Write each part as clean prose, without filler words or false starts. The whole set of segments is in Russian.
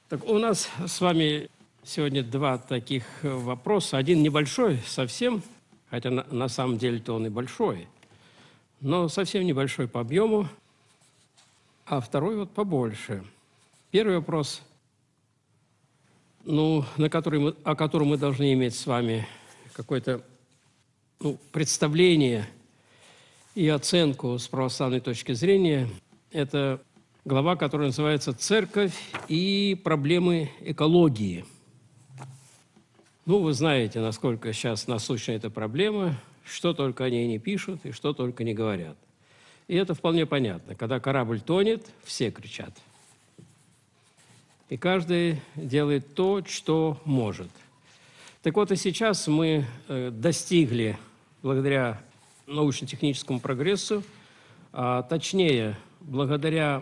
Так, у нас с вами сегодня два таких вопроса. Один небольшой совсем, хотя на самом деле-то он и большой, но совсем небольшой по объему, а второй вот побольше. Первый вопрос, о котором мы должны иметь с вами какое-то представление и оценку с православной точки зрения, это глава, которая называется «Церковь и проблемы экологии». Вы знаете, насколько сейчас насущна эта проблема, что только они не пишут и что только не говорят. И это вполне понятно. Когда корабль тонет, все кричат. И каждый делает то, что может. Так вот, и сейчас мы достигли, благодаря научно-техническому прогрессу, а точнее, благодаря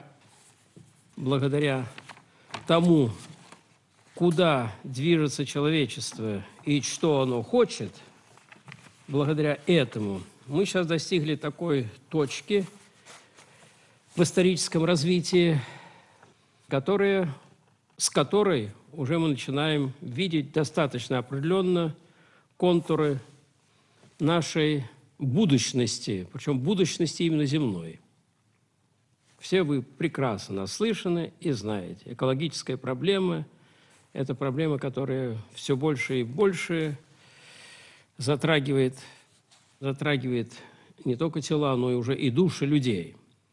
тому, куда движется человечество и что оно хочет, благодаря этому мы сейчас достигли такой точки в историческом развитии, с которой уже мы начинаем видеть достаточно определенно контуры нашей будущности, причем будущности именно земной. Все вы прекрасно наслышаны и знаете. Экологическая проблема – это проблема, которая все больше и больше затрагивает не только тела, но и уже и души людей.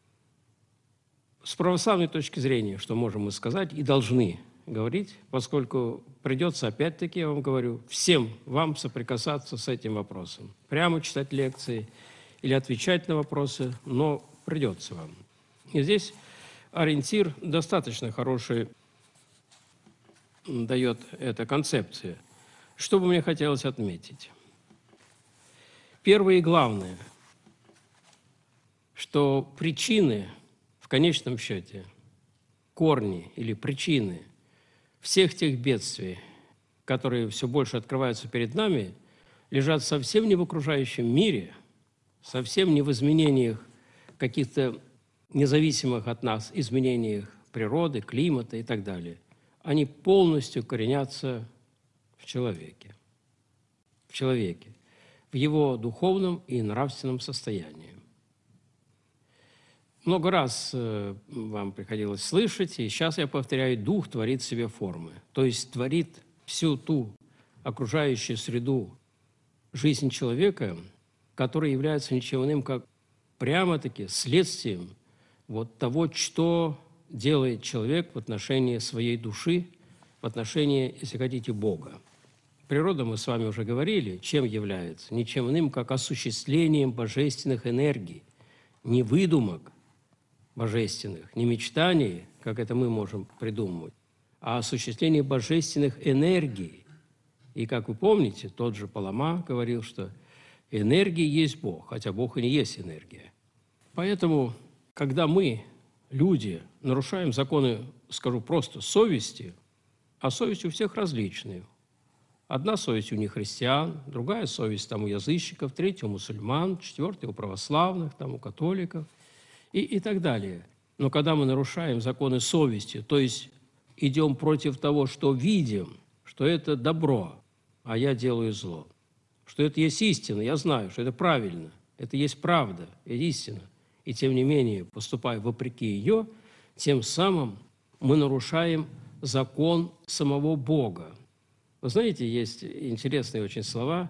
С православной точки зрения, что можем мы сказать и должны говорить, поскольку придется, опять-таки, я вам говорю, всем вам соприкасаться с этим вопросом. Прямо читать лекции или отвечать на вопросы, но придется вам. И здесь ориентир достаточно хороший дает эта концепция. Что бы мне хотелось отметить? Первое и главное, что причины, в конечном счете, корни или причины всех тех бедствий, которые все больше открываются перед нами, лежат совсем не в окружающем мире, совсем не в изменениях каких-то независимых от нас изменениях природы, климата и так далее. Они полностью коренятся в человеке, в его духовном и нравственном состоянии. Много раз вам приходилось слышать, и сейчас я повторяю, дух творит в себе формы, то есть творит всю ту окружающую среду, жизнь человека, которая является ничем иным, как прямо-таки следствием вот того, что делает человек в отношении своей души, в отношении, если хотите, Бога. Природа, мы с вами уже говорили, чем является? Ничем иным, как осуществлением божественных энергий, не выдумок божественных, не мечтаний, как это мы можем придумывать, а осуществление божественных энергий. И, как вы помните, тот же Палама говорил, что энергия есть Бог, хотя Бог и не есть энергия. Поэтому, когда мы, люди, нарушаем законы, скажу просто, совести, а совесть у всех различные. Одна совесть у нехристиан, другая совесть там у язычников, третья у мусульман, четвертая у православных, там у католиков и так далее. Но когда мы нарушаем законы совести, то есть идем против того, что видим, что это добро, а я делаю зло, что это есть истина, я знаю, что это правильно, это есть правда, это истина, и тем не менее, поступая вопреки ее, тем самым мы нарушаем закон самого Бога. Вы знаете, есть интересные очень слова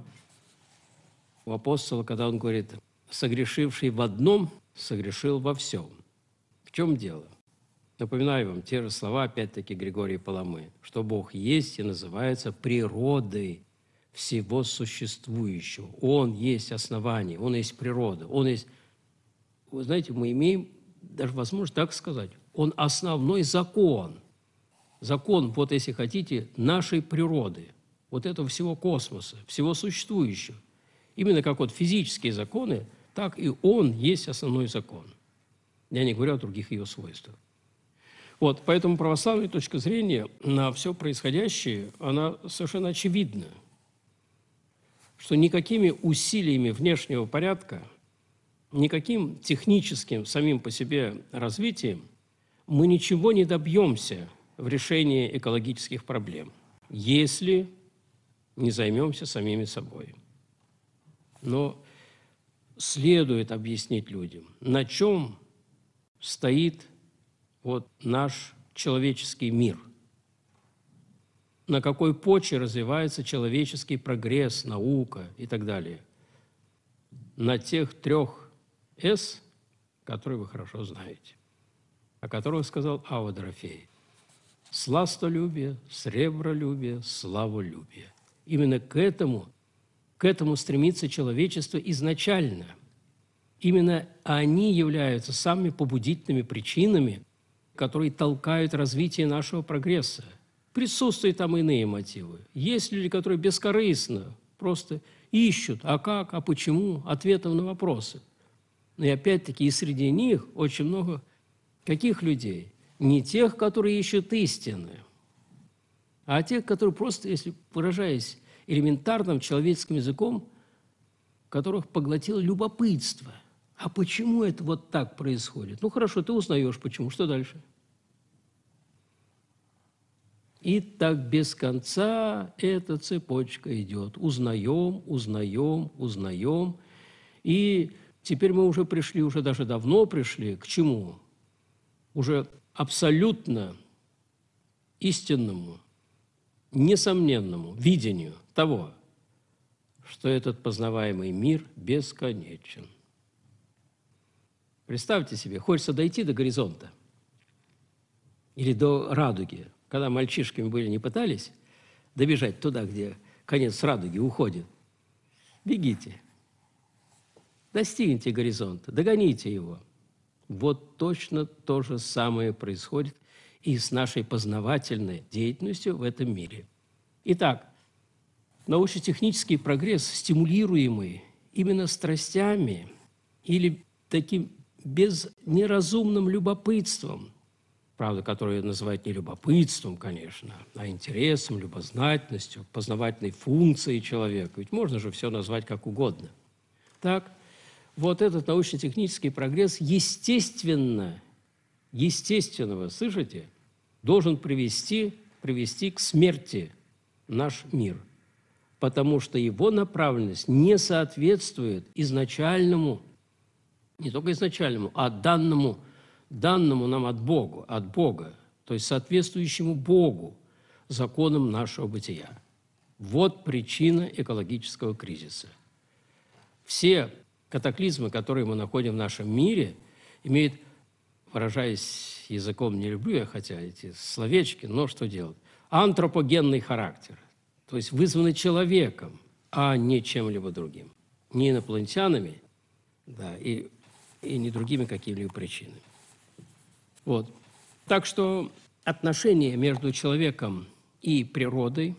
у апостола, когда он говорит: «Согрешивший в одном, согрешил во всем». В чем дело? Напоминаю вам те же слова, опять-таки, Григория Паламы, что Бог есть и называется природой всего существующего. Он есть основание, Он есть природа, Он есть... Вы знаете, мы имеем даже возможность так сказать, Он основной закон. Закон, вот если хотите, нашей природы, вот этого всего космоса, всего существующего. Именно как вот физические законы, так и Он есть основной закон. Я не говорю о других ее свойствах. Вот, поэтому православная точка зрения на все происходящее, она совершенно очевидна, что никакими усилиями внешнего порядка, никаким техническим самим по себе развитием мы ничего не добьемся в решении экологических проблем, если не займемся самими собой. Но следует объяснить людям, на чем стоит вот наш человеческий мир, на какой почве развивается человеческий прогресс, наука и так далее. На тех 3 «С», которые вы хорошо знаете, о которых сказал Авва Дорофей. Сластолюбие, сребролюбие, славолюбие. Именно к этому стремится человечество изначально. Именно они являются самыми побудительными причинами, которые толкают развитие нашего прогресса. Присутствуют там иные мотивы. Есть люди, которые бескорыстно просто ищут, а как, а почему, ответов на вопросы. И опять-таки и среди них очень много каких людей? Не тех, которые ищут истины, а тех, которые просто, если выражаясь элементарным человеческим языком, которых поглотило любопытство. А почему это вот так происходит? Ну, хорошо, ты узнаешь, почему. Что дальше? И так без конца эта цепочка идет. Узнаем, узнаем, узнаем. И теперь мы уже пришли, уже даже давно пришли к чему? Уже абсолютно истинному, несомненному видению того, что этот познаваемый мир бесконечен. Представьте себе, хочется дойти до горизонта или до радуги. Когда мальчишками были, не пытались добежать туда, где конец радуги уходит. Бегите, достигните горизонта, догоните его. Вот точно то же самое происходит и с нашей познавательной деятельностью в этом мире. Итак, научно-технический прогресс, стимулируемый именно страстями или таким неразумным любопытством, правда, которое называют не любопытством, конечно, а интересом, любознательностью, познавательной функцией человека. Ведь можно же все назвать как угодно. Так, вот этот научно-технический прогресс естественного, слышите, должен привести к смерти наш мир, потому что его направленность не соответствует изначальному, не только изначальному, а данному нам от Бога, то есть соответствующему Богу, законам нашего бытия. Вот причина экологического кризиса. Все катаклизмы, которые мы находим в нашем мире, имеют, выражаясь языком, не люблю я, хотя эти словечки, но что делать, антропогенный характер, то есть вызваны человеком, а не чем-либо другим, не инопланетянами, да, и не другими какими-либо причинами. Вот. Так что отношения между человеком и природой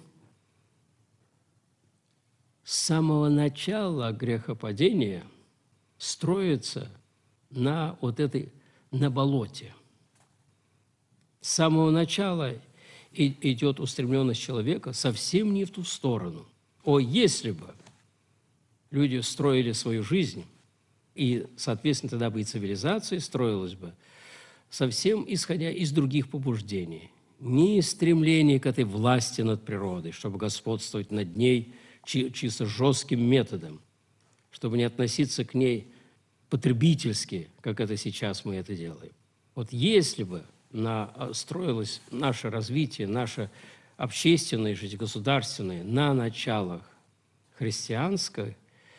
с самого начала грехопадения строятся на болоте. С самого начала идет устремленность человека совсем не в ту сторону. Если бы люди строили свою жизнь, и, соответственно, тогда бы и цивилизация строилась бы, совсем исходя из других побуждений. Не из стремления к этой власти над природой, чтобы господствовать над ней чисто жестким методом, чтобы не относиться к ней потребительски, как это сейчас мы это делаем. Вот если бы строилось наше развитие, наше общественное жизнь, государственное на началах христианских,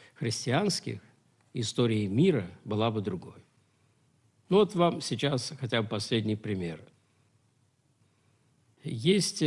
история мира была бы другой. Ну вот вам сейчас хотя бы последний пример. Есть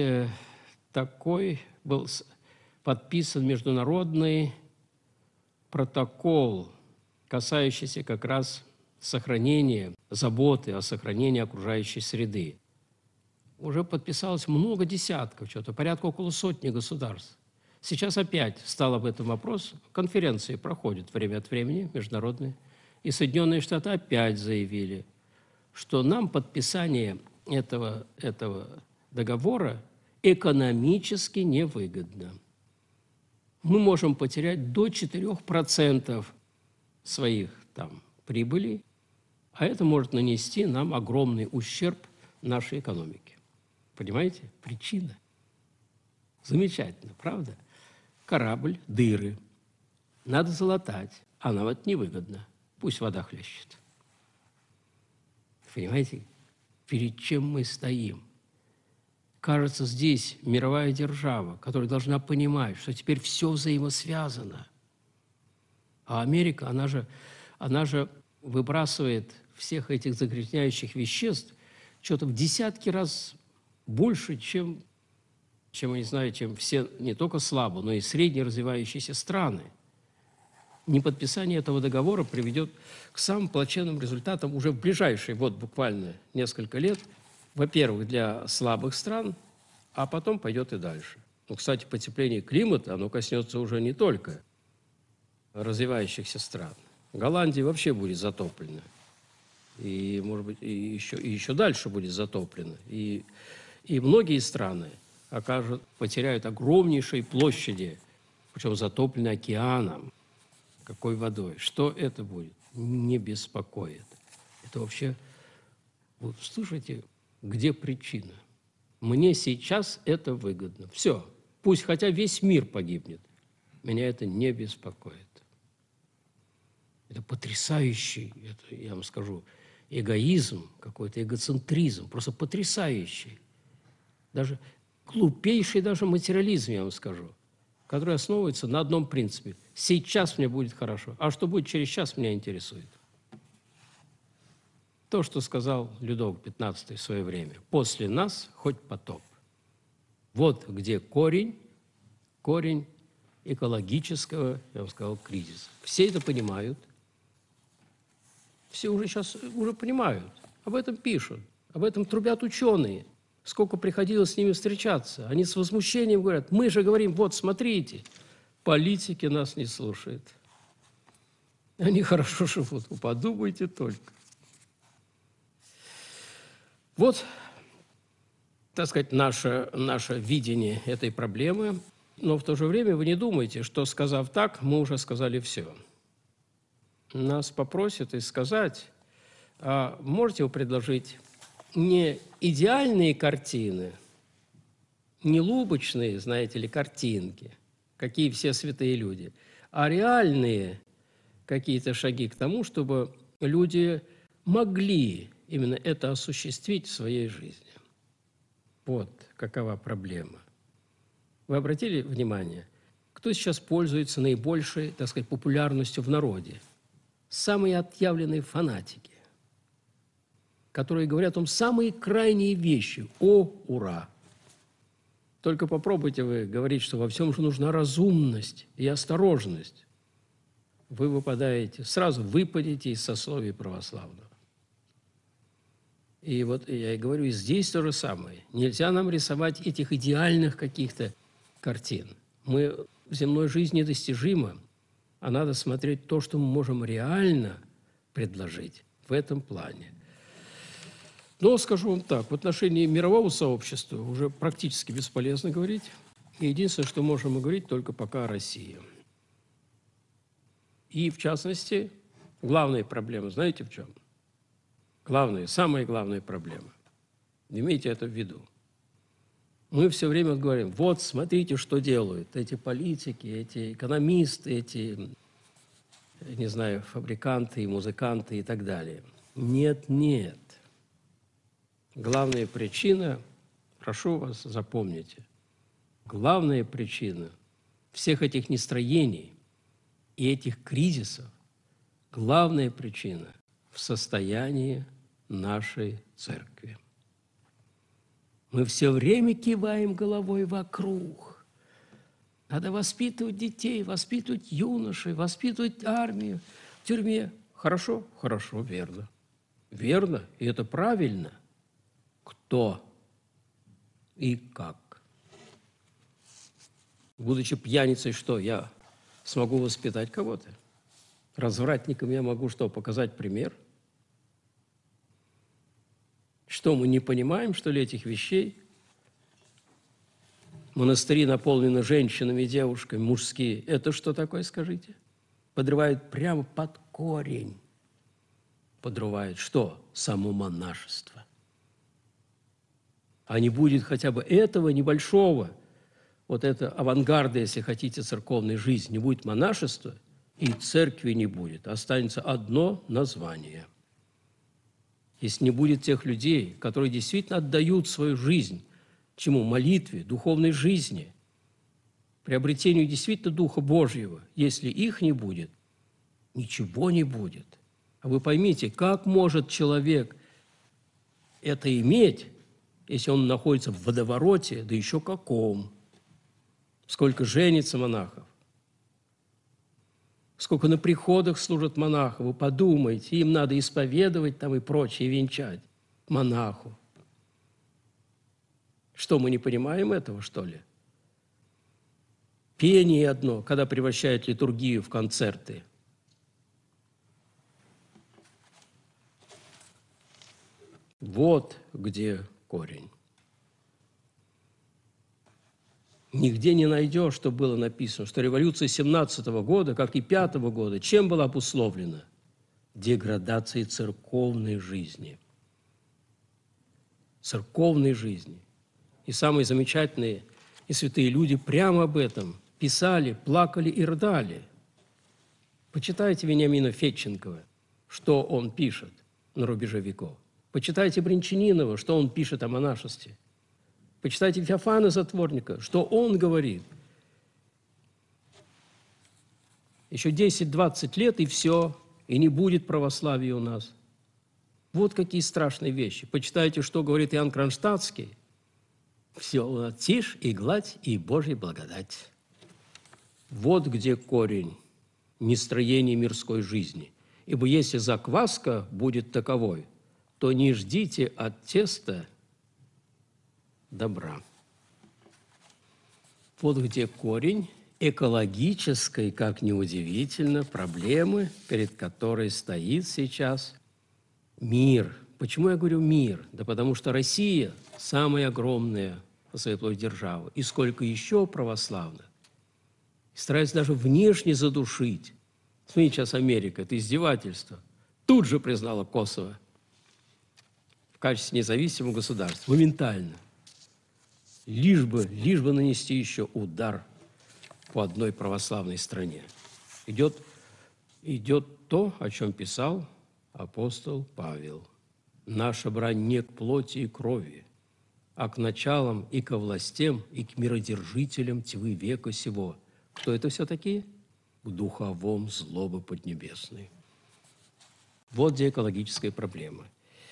был подписан международный протокол, касающийся как раз сохранения, заботы о сохранении окружающей среды. Уже подписалось много десятков, порядка около 100 государств. Сейчас опять встал об этом вопрос. Конференции проходят время от времени, международные. И Соединенные Штаты опять заявили, что нам подписание этого договора экономически невыгодно. Мы можем потерять до 4% своих прибылей, а это может нанести нам огромный ущерб нашей экономике. Понимаете? Причина. Замечательно, правда? Корабль, дыры. Надо залатать, а нам это невыгодно. Пусть вода хлещет. Понимаете, перед чем мы стоим? Кажется, здесь мировая держава, которая должна понимать, что теперь все взаимосвязано. А Америка, она же выбрасывает всех этих загрязняющих веществ что-то в десятки раз больше, чем, я не знаю, чем все, не только слабо, но и средне развивающиеся страны. Неподписание этого договора приведет к самым плачевным результатам уже в ближайшие, вот буквально несколько лет, во-первых, для слабых стран, а потом пойдет и дальше. Ну, кстати, потепление климата, оно коснется уже не только развивающихся стран. Голландия вообще будет затоплена. И, может быть, и еще дальше будет затоплена. И многие страны потеряют огромнейшие площади, причем затоплены океаном. Какой водой? Что это будет? Не беспокоит. Это вообще... Вот слушайте, где причина? Мне сейчас это выгодно. Все. Пусть хотя весь мир погибнет. Меня это не беспокоит. Это потрясающий, это, я вам скажу, эгоизм, какой-то эгоцентризм, просто потрясающий. Даже глупейший даже материализм, я вам скажу, который основывается на одном принципе. Сейчас мне будет хорошо, а что будет через час, меня интересует. То, что сказал Людовик XV в свое время. После нас хоть потоп. Вот где корень экологического, я бы сказал, кризиса. Все это понимают. Все уже сейчас понимают. Об этом пишут, об этом трубят ученые. Сколько приходилось с ними встречаться. Они с возмущением говорят, мы же говорим, вот, смотрите, политики нас не слушают. Они хорошо живут, вы подумайте только. Вот, так сказать, наше видение этой проблемы. Но в то же время вы не думайте, что, сказав так, мы уже сказали все. Нас попросят и сказать, а можете вы предложить не идеальные картины, не лубочные, знаете ли, картинки, какие все святые люди, а реальные какие-то шаги к тому, чтобы люди могли именно это осуществить в своей жизни. Вот какова проблема. Вы обратили внимание, кто сейчас пользуется наибольшей, так сказать, популярностью в народе? Самые отъявленные фанатики, которые говорят вам самые крайние вещи. О, ура! Только попробуйте вы говорить, что во всем же нужна разумность и осторожность. Вы выпадаете, сразу выпадете из сословия православного. И вот я и говорю, и здесь то же самое. Нельзя нам рисовать этих идеальных каких-то картин. Мы в земной жизни недостижимы, а надо смотреть то, что мы можем реально предложить в этом плане. Но скажу вам так, в отношении мирового сообщества уже практически бесполезно говорить. И единственное, что можем мы говорить, только пока о России. И, в частности, главная проблема, знаете в чем? Самая главная проблема. Имейте это в виду. Мы все время говорим, вот, смотрите, что делают эти политики, эти экономисты, эти, не знаю, фабриканты, музыканты и так далее. Нет, нет. Главная причина, прошу вас, запомните, главная причина всех этих нестроений и этих кризисов, главная причина в состоянии нашей церкви. Мы все время киваем головой вокруг. Надо воспитывать детей, воспитывать юношей, воспитывать армию в тюрьме. Хорошо? Хорошо, верно. Верно, и это правильно. Кто и как? Будучи пьяницей, что, я смогу воспитать кого-то? Развратникам я могу что, показать пример? Что, мы не понимаем, что ли, этих вещей? Монастыри наполнены женщинами, девушками, мужские. Это что такое, скажите? Подрывают прямо под корень. Подрывают что? Само монашество. А не будет хотя бы этого небольшого, вот это авангарда, если хотите, церковной жизни, не будет монашества, и церкви не будет. Останется одно название. Если не будет тех людей, которые действительно отдают свою жизнь чему? Молитве, духовной жизни, приобретению действительно Духа Божьего. Если их не будет, ничего не будет. А вы поймите, как может человек это иметь, если он находится в водовороте, да еще каком? Сколько женится монахов, сколько на приходах служат монахов. Вы подумайте, им надо исповедовать там и прочее, венчать монаху. Что, мы не понимаем этого, что ли? Пение одно, когда превращают литургию в концерты. Вот где корень. Нигде не найдешь, что было написано, что революция 17 года, как и 5 года, чем была обусловлена? Деградацией церковной жизни. Церковной жизни. И самые замечательные и святые люди прямо об этом писали, плакали и рыдали. Почитайте Вениамина Федченкова, что он пишет на рубеже веков. Почитайте Бринчанинова, что он пишет о монашестве. Почитайте Феофана Затворника, что он говорит. Еще 10-20 лет, и все, и не будет православия у нас. Вот какие страшные вещи. Почитайте, что говорит Иоанн Кронштадтский. Все, тишь и гладь, и Божья благодать. Вот где корень нестроения мирской жизни. Ибо если закваска будет таковой, то не ждите от теста добра. Вот где корень экологической, как ни удивительно, проблемы, перед которой стоит сейчас мир. Почему я говорю мир? Да потому что Россия самая огромная по своей площади держава. И сколько еще православных. Стараются даже внешне задушить. Смотрите, сейчас Америка, это издевательство. Тут же признала Косово в качестве независимого государства. Моментально. Лишь бы нанести еще удар по одной православной стране. Идет то, о чем писал апостол Павел. Наша брань не к плоти и крови, а к началам и ко властям, и к миродержителям тьмы века сего. Кто это все такие? К духовом злобы поднебесной. Вот где экологическая проблема.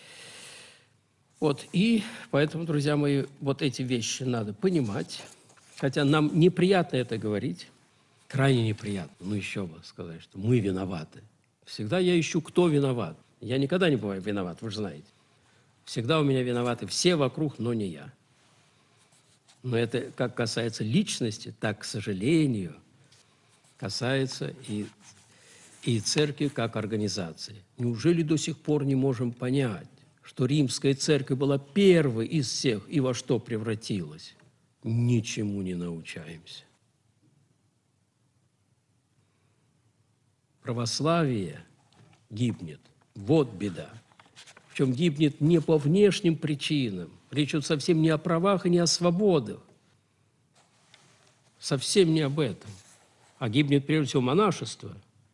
Вот, и поэтому, друзья мои, вот эти вещи надо понимать, хотя нам неприятно это говорить, крайне неприятно, ну еще бы сказать, что мы виноваты. Всегда я ищу, кто виноват. Я никогда не бываю виноват, вы же знаете. Всегда у меня виноваты все вокруг, но не я. Но это как касается личности, так, к сожалению, касается и церкви как организации. Неужели до сих пор не можем понять, что Римская церковь была первой из всех и во что превратилась? Ничему не научаемся. Православие гибнет. Вот беда. Причем гибнет не по внешним причинам. Речь идет совсем не о правах и не о свободах. Совсем не об этом. А гибнет прежде всего монашество.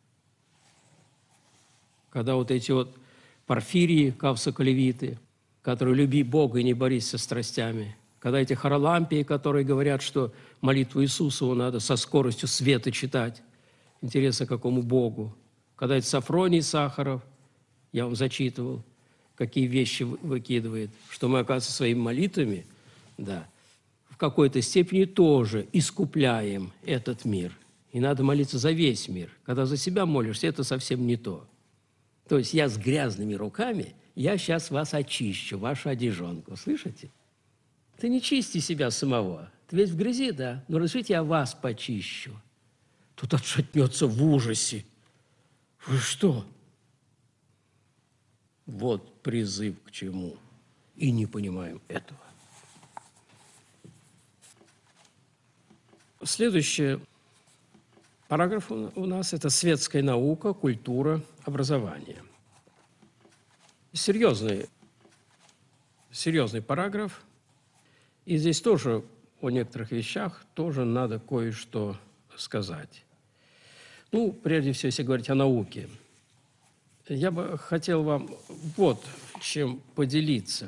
Когда вот эти вот Порфирии, кавсоколевиты, которые люби Бога и не борись со страстями. Когда эти Харалампии, которые говорят, что молитву Иисусову надо со скоростью света читать. Интересно, какому Богу. Когда это Сафроний Сахаров, я вам зачитывал, какие вещи выкидывает, что мы, оказывается, своими молитвами, да, в какой-то степени тоже искупляем этот мир. И надо молиться за весь мир. Когда за себя молишься, это совсем не то. То есть я с грязными руками, я сейчас вас очищу, вашу одежонку. Слышите? Ты не чисти себя самого. Ты весь в грязи, да? Но разрешите, я вас почищу. Тут отшатнется в ужасе. Вы что? Вот призыв к чему. И не понимаем этого. Следующий параграф у нас – это светская наука, культура, образование. Серьезный параграф. И здесь тоже о некоторых вещах тоже надо кое-что сказать. Ну, прежде всего, если говорить о науке, я бы хотел вам вот чем поделиться.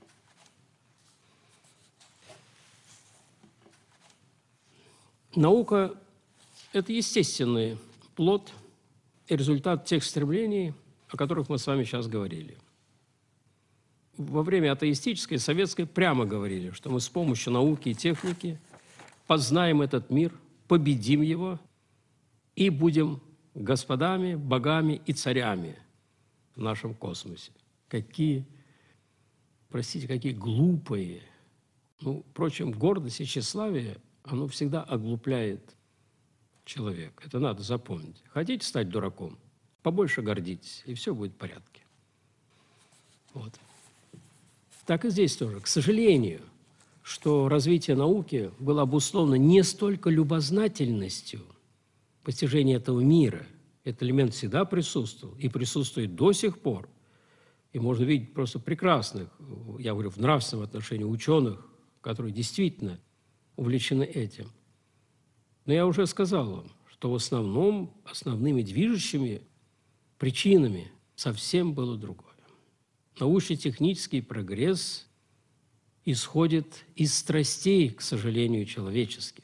Наука – это естественный плод и результат тех стремлений, о которых мы с вами сейчас говорили. Во время атеистической, советской прямо говорили, что мы с помощью науки и техники познаем этот мир, победим его и будем господами, богами и царями в нашем космосе. Какие, простите, какие глупые. Ну, впрочем, гордость и тщеславие, оно всегда оглупляет человека. Это надо запомнить. Хотите стать дураком? Побольше гордитесь, и все будет в порядке. Вот. Так и здесь тоже. К сожалению, что развитие науки было обусловлено не столько любознательностью постижения этого мира. Этот элемент всегда присутствовал и присутствует до сих пор. И можно видеть просто прекрасных, я говорю, в нравственном отношении ученых, которые действительно увлечены этим. Но я уже сказал вам, что в основном основными движущими причинами совсем было другое. Научно-технический прогресс исходит из страстей, к сожалению, человеческих.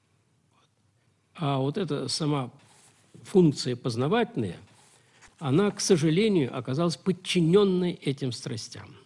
А вот эта сама функция познавательная, она, к сожалению, оказалась подчиненной этим страстям.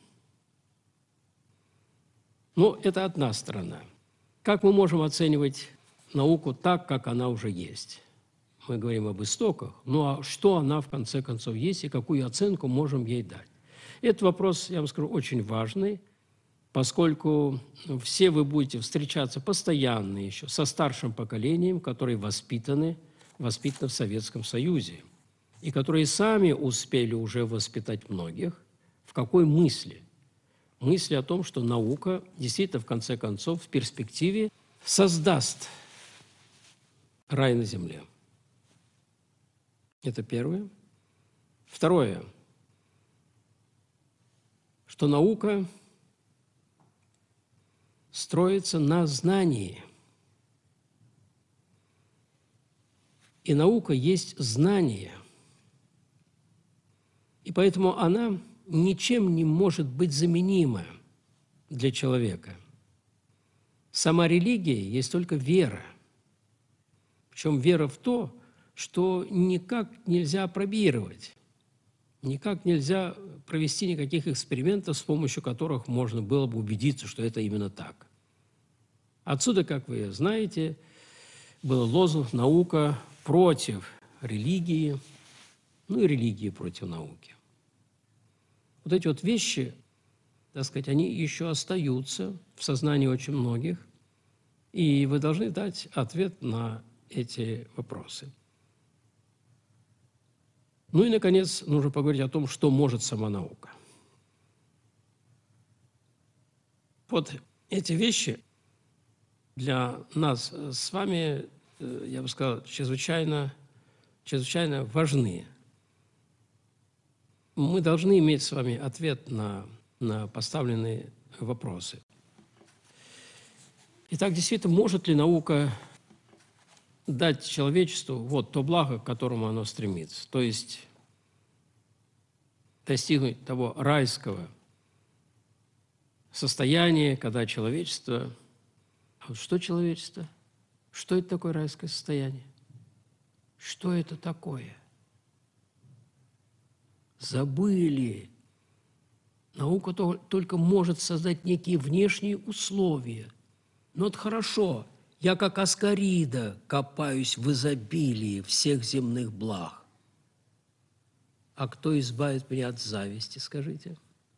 Но это одна сторона. Как мы можем оценивать науку так, как она уже есть? Мы говорим об истоках, ну а что она в конце концов есть и какую оценку можем ей дать? Этот вопрос, я вам скажу, очень важный, поскольку все вы будете встречаться постоянно еще со старшим поколением, которые воспитаны в Советском Союзе, и которые сами успели уже воспитать многих. В какой мысли? Мысли о том, что наука действительно, в конце концов, в перспективе создаст рай на земле. Это первое. Второе, что наука строится на знании. И наука есть знание. И поэтому она ничем не может быть заменима для человека. Сама религия есть только вера. Причем вера в то, что никак нельзя опробировать, никак нельзя провести никаких экспериментов, с помощью которых можно было бы убедиться, что это именно так. Отсюда, как вы знаете, был лозунг «Наука против религии», ну и религии против науки. Вот эти вот вещи, так сказать, они еще остаются в сознании очень многих, и вы должны дать ответ на эти вопросы. Ну и, наконец, нужно поговорить о том, что может сама наука. Вот эти вещи для нас с вами, я бы сказал, чрезвычайно важны. Мы должны иметь с вами ответ на поставленные вопросы. Итак, действительно, может ли наука дать человечеству вот то благо, к которому оно стремится, то есть достигнуть того райского состояния, когда человечество… А вот что человечество? Что это такое райское состояние? Что это такое? Забыли. Наука только может создать некие внешние условия. Но это хорошо. Я, как Аскарида, копаюсь в изобилии всех земных благ. А кто избавит меня от зависти, скажите?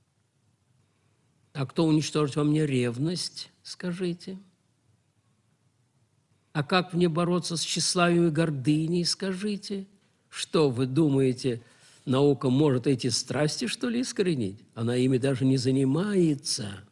А кто уничтожит во мне ревность, скажите? А как мне бороться с тщеславием и гордыней, скажите? Что, вы думаете, наука может эти страсти, что ли, искоренить? Она ими даже не занимается.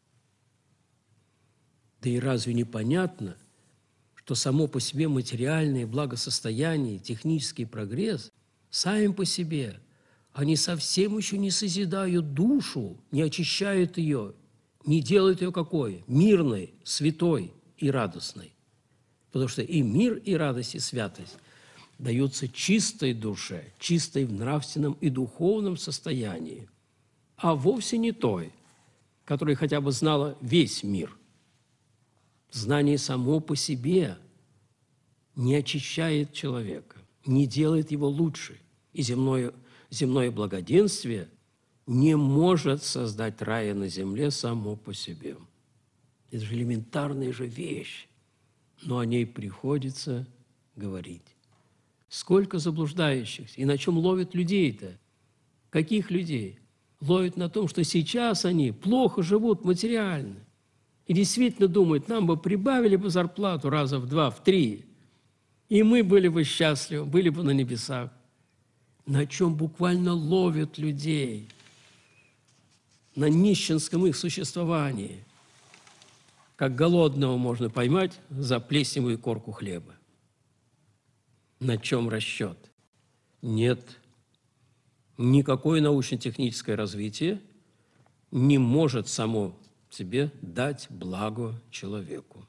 Да и разве не понятно, что само по себе материальное благосостояние, технический прогресс, сами по себе, они совсем еще не созидают душу, не очищают ее, не делает ее какой? Мирной, святой и радостной. Потому что и мир, и радость, и святость даются чистой душе, чистой в нравственном и духовном состоянии, а вовсе не той, которая хотя бы знала весь мир. Знание само по себе не очищает человека, не делает его лучше, и земное благоденствие не может создать рая на земле само по себе. Это же элементарная же вещь, но о ней приходится говорить. Сколько заблуждающихся, и на чем ловят людей-то? Каких людей? Ловят на том, что сейчас они плохо живут материально. И действительно думают, нам бы прибавили бы зарплату раза в 2, в 3, и мы были бы счастливы, были бы на небесах. На чем буквально ловят людей? На нищенском их существовании. Как голодного можно поймать за плесневую корку хлеба. На чем расчет? Нет. Никакое научно-техническое развитие не может само себе дать благо человеку.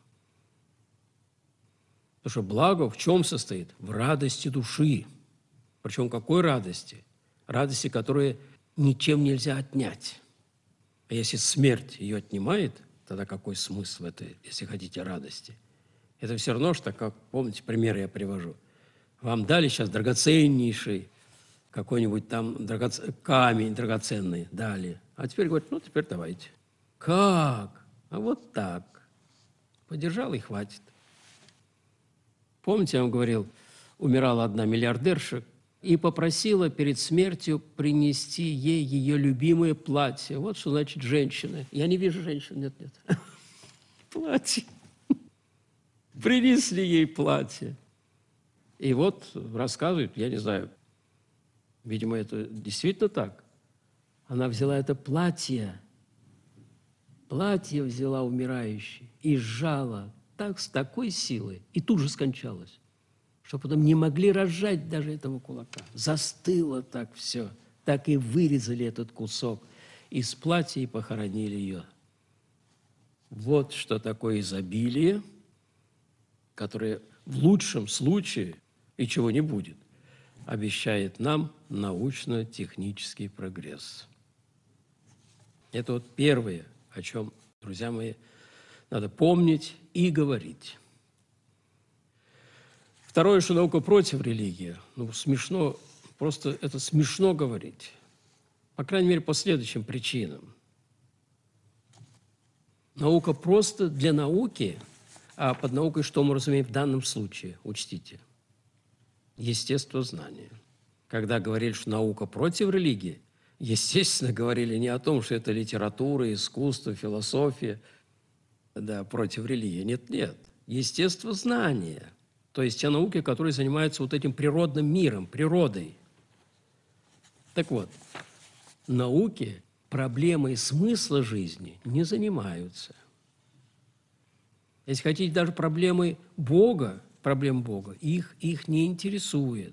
Потому что благо в чем состоит? В радости души. Причем какой радости? Радости, которую ничем нельзя отнять. А если смерть ее отнимает, тогда какой смысл в этой, если хотите, радости? Это все равно, что, как, помните, пример я привожу. Вам дали сейчас драгоценнейший какой-нибудь там камень драгоценный, дали. А теперь говорят, ну, теперь давайте. Как? А вот так. Подержал и хватит. Помните, я вам говорил, умирала одна миллиардерша и попросила перед смертью принести ей ее любимое платье. Вот что значит женщина. Я не вижу женщин, нет. Платье. Принесли ей платье. И вот рассказывают, я не знаю, видимо, это действительно так. Она взяла это платье взяла умирающей и сжала так, с такой силой, и тут же скончалась, что потом не могли разжать даже этого кулака. Застыло так все, так и вырезали этот кусок из платья и похоронили ее. Вот что такое изобилие, которое в лучшем случае, и чего не будет, обещает нам научно-технический прогресс. Это вот первое, о чем, друзья мои, надо помнить и говорить. Второе, что наука против религии. Ну, смешно, просто это смешно говорить. По крайней мере, по следующим причинам. Наука просто для науки, а под наукой что мы разумеем в данном случае, учтите. Естествознание. Когда говорили, что наука против религии, естественно, говорили не о том, что это литература, искусство, философия, да, против религии. Нет. Естествознание. То есть те науки, которые занимаются вот этим природным миром, природой. Так вот, науки проблемой смысла жизни не занимаются. Если хотите, даже проблемы Бога, их не интересует.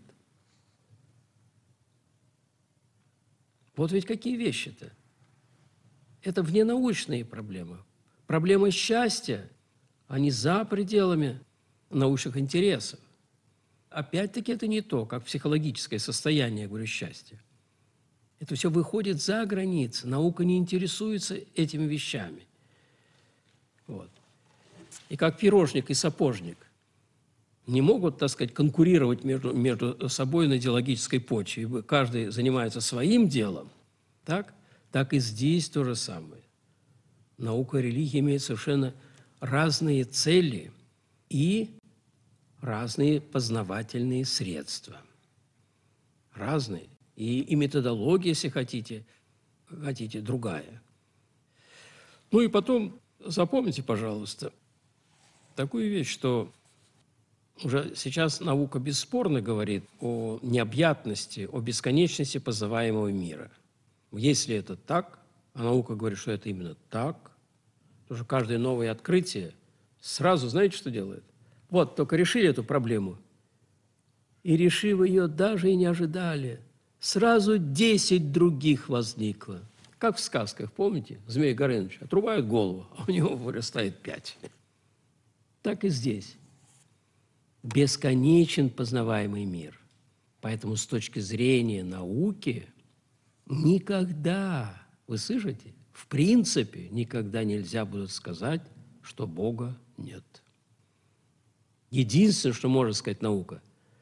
Вот ведь какие вещи-то. Это вненаучные проблемы. Проблемы счастья, они за пределами научных интересов. Опять-таки это не то, как психологическое состояние, я говорю, счастья. Это все выходит за границы. Наука не интересуется этими вещами. Вот. И как пирожник и сапожник не могут, так сказать, конкурировать между собой на идеологической почве. Каждый занимается своим делом, так и здесь то же самое. Наука и религия имеют совершенно разные цели и разные познавательные средства. Разные. И методология, если хотите, другая. Ну и потом запомните, пожалуйста, такую вещь, что уже сейчас наука бесспорно говорит о необъятности, о бесконечности познаваемого мира. Если это так, а наука говорит, что это именно так, потому что каждое новое открытие сразу, знаете, что делает? Вот, только решили эту проблему, и, решив ее, даже и не ожидали, сразу 10 других возникло. Как в сказках, помните? Змей Горыныч отрубают голову, а у него вырастает 5. Так и здесь. Бесконечен познаваемый мир. Поэтому с точки зрения науки никогда, вы слышите, в принципе никогда нельзя будет сказать, что Бога нет. Единственное, что может сказать наука,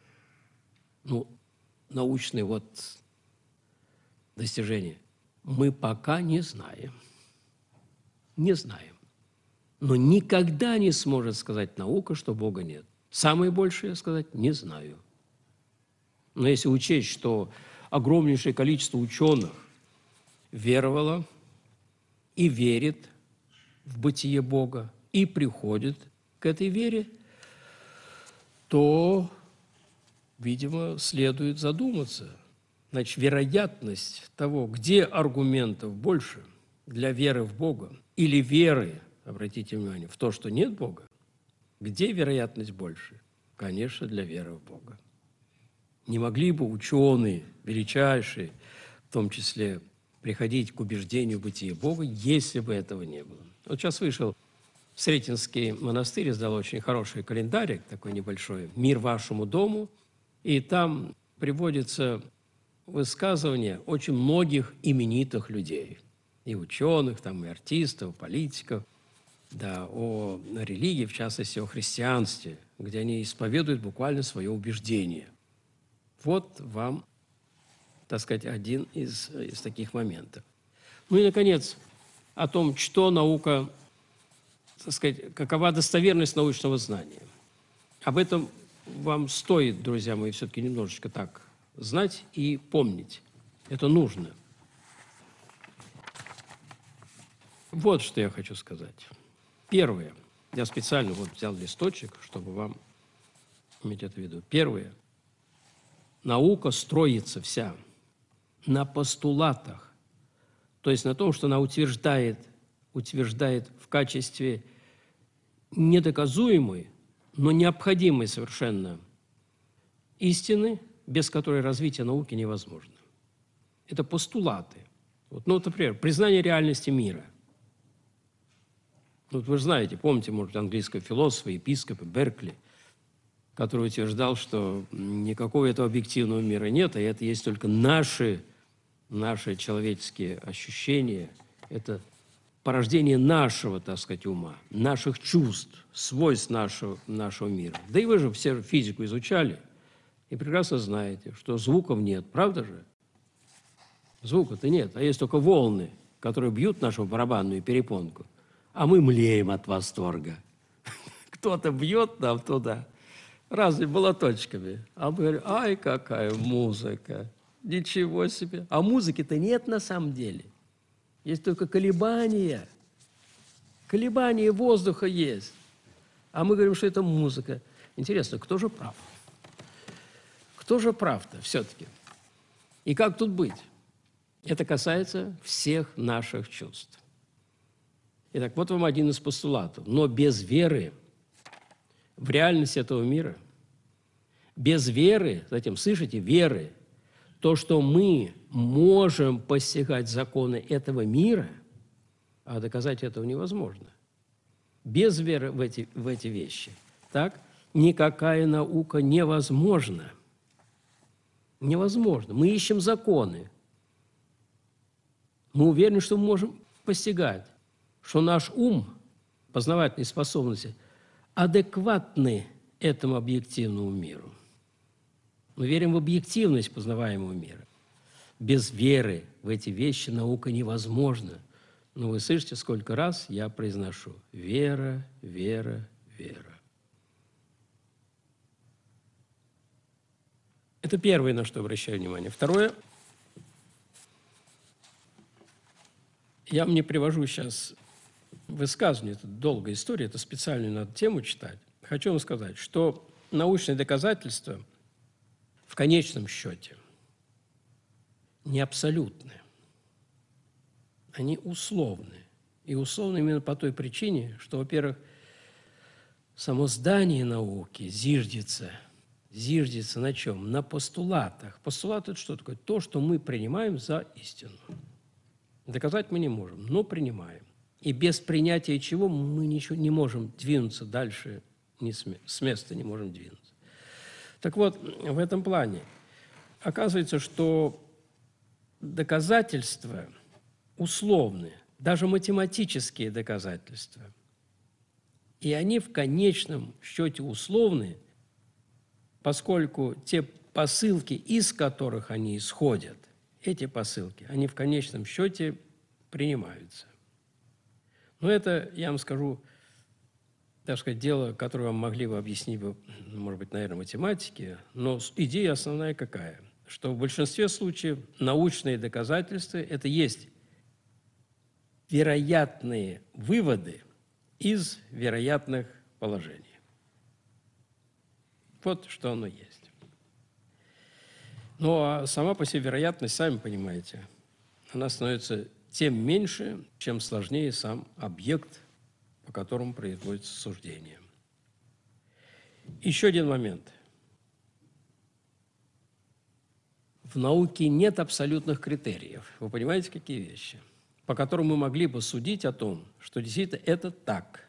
научные достижения, мы пока не знаем. Не знаем. Но никогда не сможет сказать наука, что Бога нет. Самое большее сказать не знаю. Но если учесть, что огромнейшее количество ученых веровало и верит в бытие Бога, и приходит к этой вере, то, видимо, следует задуматься. Значит, вероятность того, где аргументов больше для веры в Бога или веры, обратите внимание, в то, что нет Бога, где вероятность больше? Конечно, для веры в Бога. Не могли бы ученые, величайшие, в том числе, приходить к убеждению в бытие Бога, если бы этого не было. Вот сейчас вышел Сретенский монастырь, издал очень хороший календарик, такой небольшой, «Мир вашему дому», и там приводится высказывания очень многих именитых людей, и ученых, там, и артистов, политиков, да, о религии, в частности, о христианстве, где они исповедуют буквально свое убеждение. Вот вам, так сказать, один из таких моментов. Ну и, наконец, о том, что наука, так сказать, какова достоверность научного знания. Об этом вам стоит, друзья мои, все-таки немножечко так знать и помнить. Это нужно. Вот что я хочу сказать. Первое. Я специально взял листочек, чтобы вам иметь это в виду. Первое. Наука строится вся на постулатах, то есть на том, что она утверждает в качестве недоказуемой, но необходимой совершенно истины, без которой развитие науки невозможно. Это постулаты. Например, признание реальности мира. Вы же знаете, помните, может, английского философа, епископа Беркли, который утверждал, что никакого этого объективного мира нет, а это есть только наши человеческие ощущения, это порождение нашего, так сказать, ума, наших чувств, свойств нашего мира. Да и вы же все физику изучали и прекрасно знаете, что звуков нет, правда же? Звука-то нет, а есть только волны, которые бьют нашу барабанную перепонку, а мы млеем от восторга. Кто-то бьет нам туда разными молоточками, а мы говорим: ай, какая музыка, ничего себе. А музыки-то нет на самом деле. Есть только колебания. Колебания воздуха есть. А мы говорим, что это музыка. Интересно, кто же прав? Кто же прав-то все-таки? И как тут быть? Это касается всех наших чувств. Итак, вот вам один из постулатов. Но без веры в реальность этого мира, без веры, затем, слышите, веры, то, что мы можем постигать законы этого мира, а доказать этого невозможно. Без веры в эти вещи, так, никакая наука невозможна. Невозможно. Мы ищем законы. Мы уверены, что мы можем постигать, что наш ум, познавательные способности адекватны этому объективному миру. Мы верим в объективность познаваемого мира. Без веры в эти вещи наука невозможна. Но вы слышите, сколько раз я произношу: вера, вера, вера. Это первое, на что обращаю внимание. Второе. Я вам не привожу сейчас высказывание, это долгая история, это специальную надо тему читать. Хочу вам сказать, что научные доказательства в конечном счете не абсолютны. Они условны. И условны именно по той причине, что, во-первых, само здание науки зиждется на чем? На постулатах. Постулат – это что такое? То, что мы принимаем за истину. Доказать мы не можем, но принимаем. И без принятия чего мы ничего не можем двинуться дальше, с места не можем двинуться. Так вот, в этом плане оказывается, что доказательства условны, даже математические доказательства. И они в конечном счете условны, поскольку те посылки, из которых они исходят, эти посылки, они в конечном счете принимаются. Но это, я вам скажу, так сказать, дело, которое вам могли бы объяснить, может быть, наверное, математики, но идея основная какая? Что в большинстве случаев научные доказательства – это есть вероятные выводы из вероятных положений. Вот что оно есть. Ну, а сама по себе вероятность, сами понимаете, она становится тем меньше, чем сложнее сам объект, по которому производится суждение. Еще один момент. В науке нет абсолютных критериев. Вы понимаете, какие вещи? По которым мы могли бы судить о том, что действительно это так.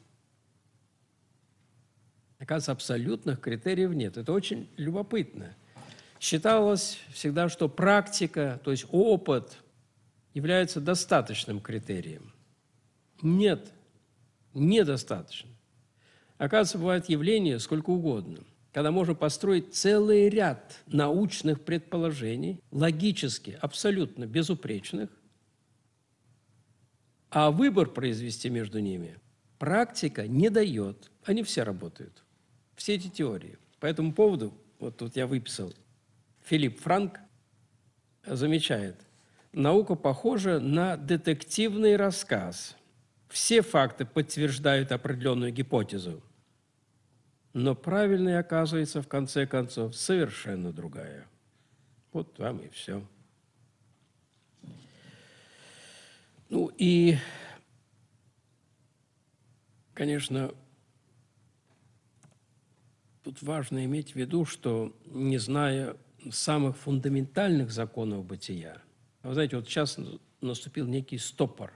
Оказывается, абсолютных критериев нет. Это очень любопытно. Считалось всегда, что практика, то есть опыт, является достаточным критерием. Нет, недостаточно. Оказывается, бывают явления сколько угодно, когда можно построить целый ряд научных предположений, логически, абсолютно безупречных, а выбор произвести между ними практика не дает. Они все работают. Все эти теории. По этому поводу, вот тут я выписал, Филипп Франк замечает, наука похожа на детективный рассказ. Все факты подтверждают определенную гипотезу, но правильной оказывается, в конце концов, совершенно другая. Вот вам и все. Ну и, конечно, тут важно иметь в виду, что, не зная самых фундаментальных законов бытия, вы знаете, вот сейчас наступил некий стопор.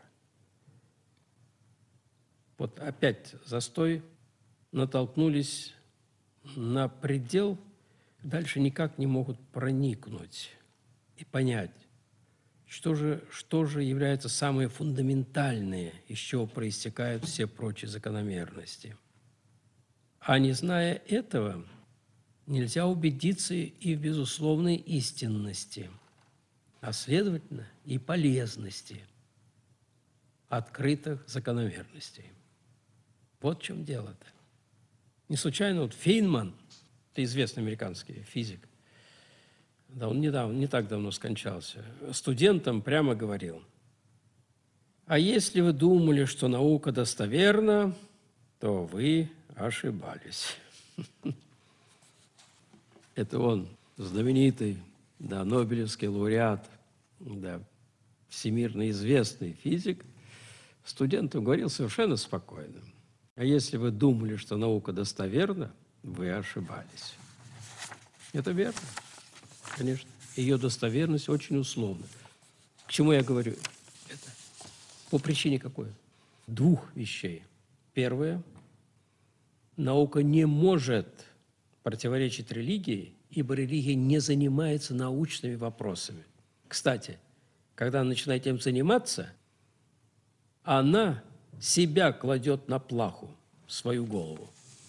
Вот опять застой, натолкнулись на предел, дальше никак не могут проникнуть и понять, что же является самое фундаментальное, из чего проистекают все прочие закономерности. А не зная этого, нельзя убедиться и в безусловной истинности, а следовательно и полезности открытых закономерностей. Вот в чем дело-то. Не случайно вот Фейнман, это известный американский физик, да, он не так давно скончался, студентам прямо говорил: а если вы думали, что наука достоверна, то вы ошибались. Это он, знаменитый, да, нобелевский лауреат, да, всемирно известный физик, студентам говорил совершенно спокойно: а если вы думали, что наука достоверна, вы ошибались. Это верно, конечно. Ее достоверность очень условна. К чему я говорю это? По причине какой? Двух вещей. Первое. Наука не может противоречить религии, ибо религия не занимается научными вопросами. Кстати, когда она начинает этим заниматься, она себя кладет на плаху, свою голову.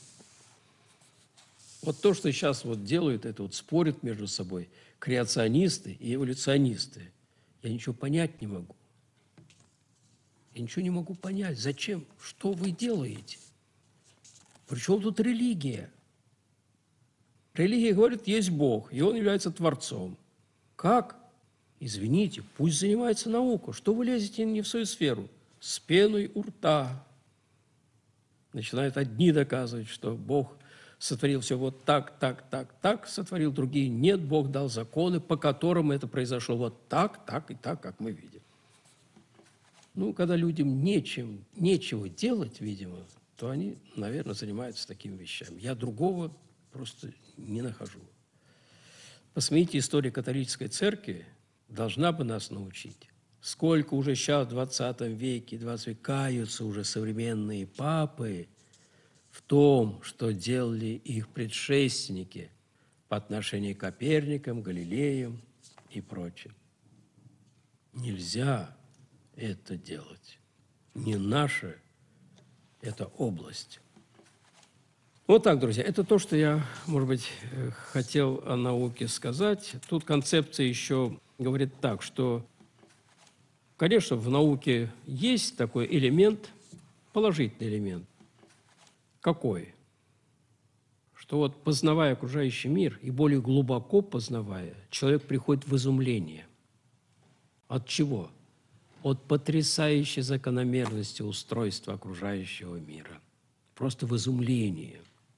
Вот то, что сейчас вот делают, это вот спорят между собой креационисты и эволюционисты. Я ничего понять не могу. Я ничего не могу понять. Зачем? Что вы делаете? Причем тут религия? Религия говорит, есть Бог, и Он является Творцом. Как? Извините, пусть занимается наукой. Что вы лезете не в свою сферу? С пеной у рта. Начинают одни доказывать, что Бог сотворил все вот так, сотворил, другие нет, Бог дал законы, по которым это произошло вот так, так и так, как мы видим. Ну, когда людям нечего делать, видимо, то они, наверное, занимаются такими вещами. Я другого просто не нахожу. Посмотрите, история католической церкви должна бы нас научить сколько уже сейчас, в 20 веке, 20 веке, каются уже современные папы в том, что делали их предшественники по отношению к Коперникам, Галилеям и прочим. Нельзя это делать. Не наша эта область. Вот так, друзья. Это то, что я, может быть, хотел о науке сказать. Тут концепция еще говорит так, что, конечно, в науке есть такой элемент, положительный элемент. Какой? Что вот, познавая окружающий мир и более глубоко познавая, человек приходит в изумление. От чего? От потрясающей закономерности устройства окружающего мира. Просто в изумлении.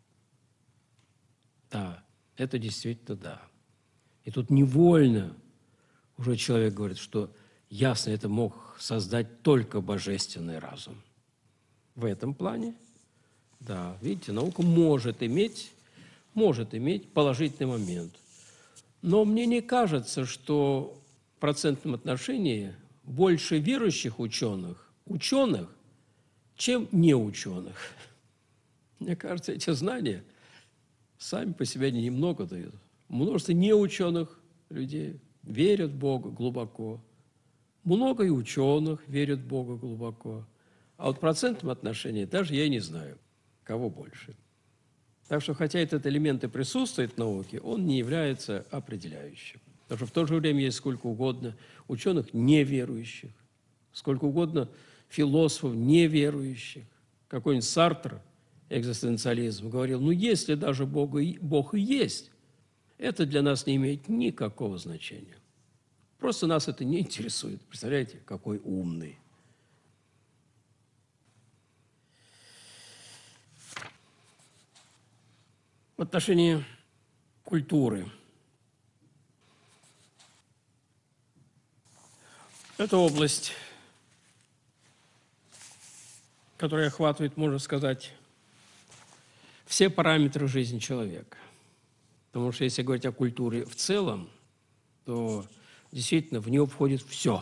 Да, это действительно да. И тут невольно уже человек говорит, что ясно это мог создать только божественный разум. В этом плане, да, видите, наука может иметь положительный момент. Но мне не кажется, что в процентном отношении больше верующих ученых, чем неученых. Мне кажется, эти знания сами по себе немного дают. Множество неученых людей верят в Бога глубоко. Много и ученых верят в Бога глубоко. А вот в процентном отношении даже я не знаю, кого больше. Так что, хотя этот элемент и присутствует в науке, он не является определяющим. Потому что в то же время есть сколько угодно ученых неверующих, сколько угодно философов неверующих. Какой-нибудь Сартр, экзистенциализм, говорил, ну если даже Бог и есть, это для нас не имеет никакого значения. Просто нас это не интересует. Представляете, какой умный. В отношении культуры. Это область, которая охватывает, можно сказать, все параметры жизни человека. Потому что если говорить о культуре в целом, то действительно в нее входит все.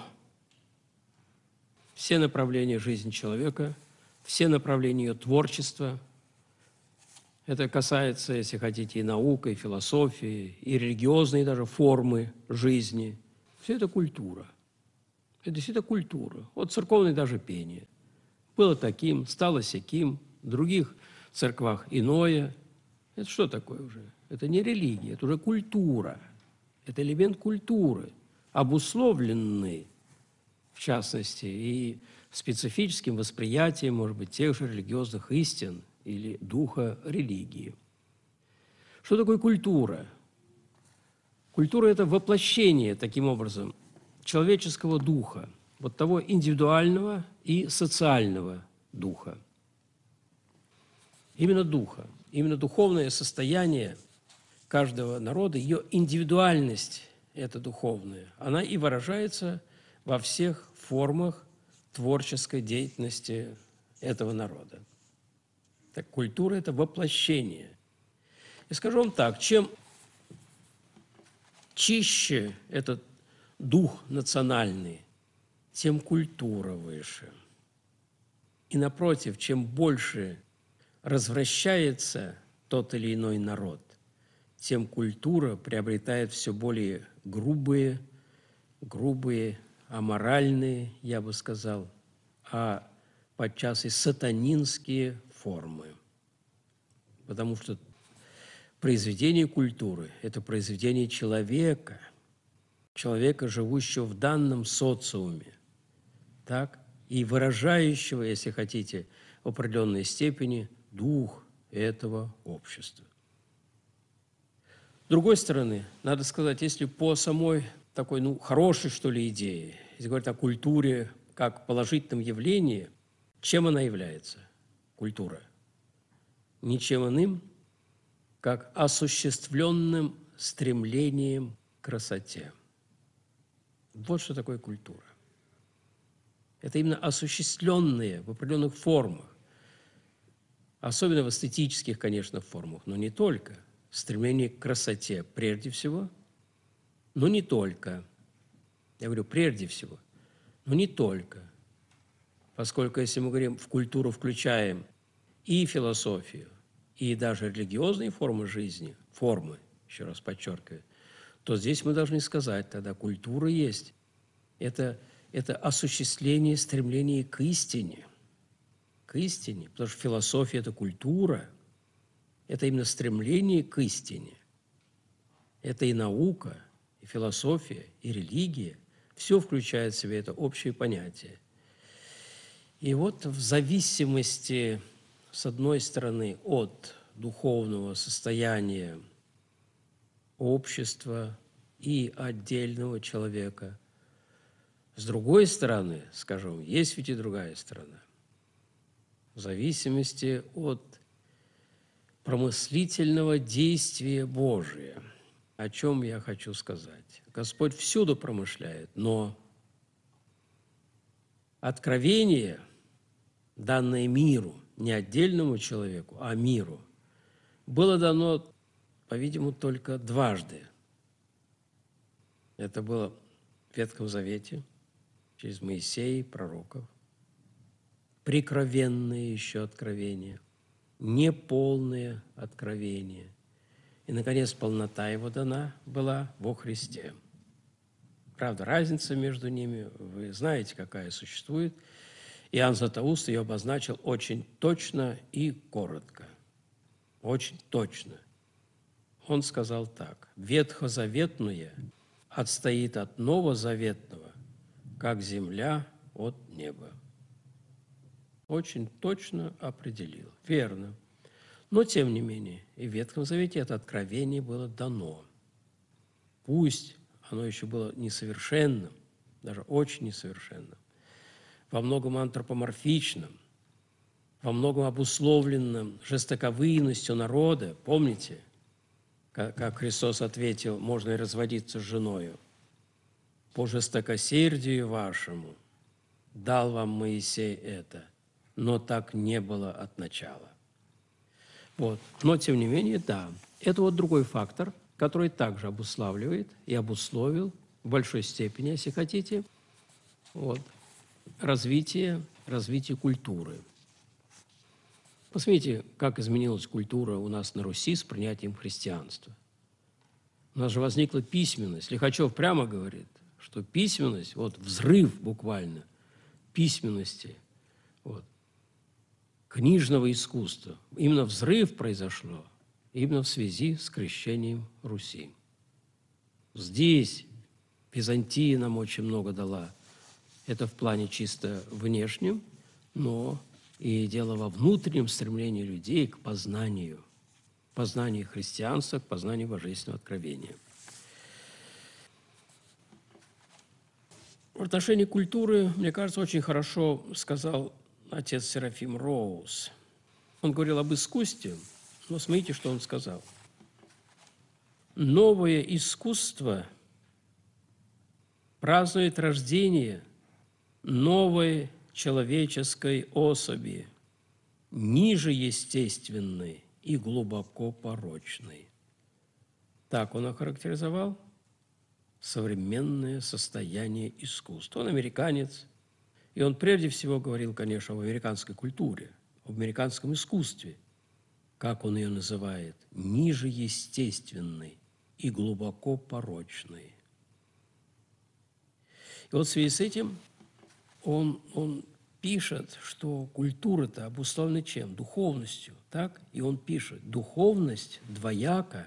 Все направления жизни человека, все направления ее творчества. Это касается, если хотите, и науки, и философии, и религиозные даже формы жизни. Все это культура. Это действительно культура. Вот церковное даже пение. Было таким, стало сяким, в других церквах иное. Это что такое уже? Это не религия, это уже культура. Это элемент культуры, обусловленный, в частности, и специфическим восприятием, может быть, тех же религиозных истин или духа религии. Что такое культура? Культура – это воплощение, таким образом, человеческого духа, вот того индивидуального и социального духа. Именно духа, именно духовное состояние каждого народа, ее индивидуальность, это духовная, она и выражается во всех формах творческой деятельности этого народа. Так, культура – это воплощение. И скажу вам так, чем чище этот дух национальный, тем культура выше. И напротив, чем больше развращается тот или иной народ, тем культура приобретает все более грубые, аморальные, я бы сказал, а подчас и сатанинские формы. Потому что произведение культуры – это произведение человека, живущего в данном социуме, так, и выражающего, если хотите, в определенной степени дух этого общества. С другой стороны, надо сказать, если по самой такой, хорошей, что ли, идее, если говорить о культуре как положительном явлении, чем она является, культура? Ничем иным, как осуществленным стремлением к красоте. Вот что такое культура. Это именно осуществленные в определенных формах, особенно в эстетических, конечно, формах, но не только. Стремление к красоте прежде всего, но не только. Я говорю, прежде всего. Но не только. Поскольку, если мы говорим, в культуру включаем и философию, и даже религиозные формы жизни, формы, еще раз подчеркиваю, то здесь мы должны сказать, тогда культура есть. Это осуществление стремления к истине, потому что философия – это культура, это именно стремление к истине. Это и наука, и философия, и религия. Все включает в себя это общее понятие. И вот в зависимости, с одной стороны, от духовного состояния общества и отдельного человека, с другой стороны, скажем, есть ведь и другая сторона, в зависимости от промыслительного действия Божия. О чем я хочу сказать? Господь всюду промышляет, но откровение, данное миру, не отдельному человеку, а миру, было дано, по-видимому, только дважды. Это было в Ветхом Завете, через Моисея и пророков, прикровенные еще откровения, неполные откровения. И, наконец, полнота его дана была во Христе. Правда, разница между ними, вы знаете, какая существует. Иоанн Златоуст ее обозначил очень точно и коротко. Очень точно. Он сказал так: «Ветхозаветное отстоит от новозаветного, как земля от неба». Очень точно определил. Верно. Но, тем не менее, и в Ветхом Завете это откровение было дано. Пусть оно еще было несовершенным, даже очень несовершенным, во многом антропоморфичным, во многом обусловленным жестоковыйностью народа. Помните, как Христос ответил: можно и разводиться с женою? «По жестокосердию вашему дал вам Моисей это, но так не было от начала». Вот. Но, тем не менее, да, это вот другой фактор, который также обуславливает и обусловил в большой степени, если хотите, вот, развитие культуры. Посмотрите, как изменилась культура у нас на Руси с принятием христианства. У нас же возникла письменность. Лихачев прямо говорит, что письменность, вот взрыв буквально письменности, вот, книжного искусства, именно взрыв произошло именно в связи с крещением Руси. Здесь Византия нам очень много дала. Это в плане чисто внешнем, но и дело во внутреннем стремлении людей к познанию христианства, к познанию божественного откровения. В отношении культуры, мне кажется, очень хорошо сказал отец Серафим Роуз. Он говорил об искусстве, но смотрите, что он сказал. Новое искусство празднует рождение новой человеческой особи, ниже естественной и глубоко порочной. Так он охарактеризовал современное состояние искусства. Он американец, и он прежде всего говорил, конечно, об американской культуре, об американском искусстве, как он ее называет, ниже естественной и глубоко порочной. И вот в связи с этим он пишет, что культура-то обусловлена чем? Духовностью, так? И он пишет: духовность двояка,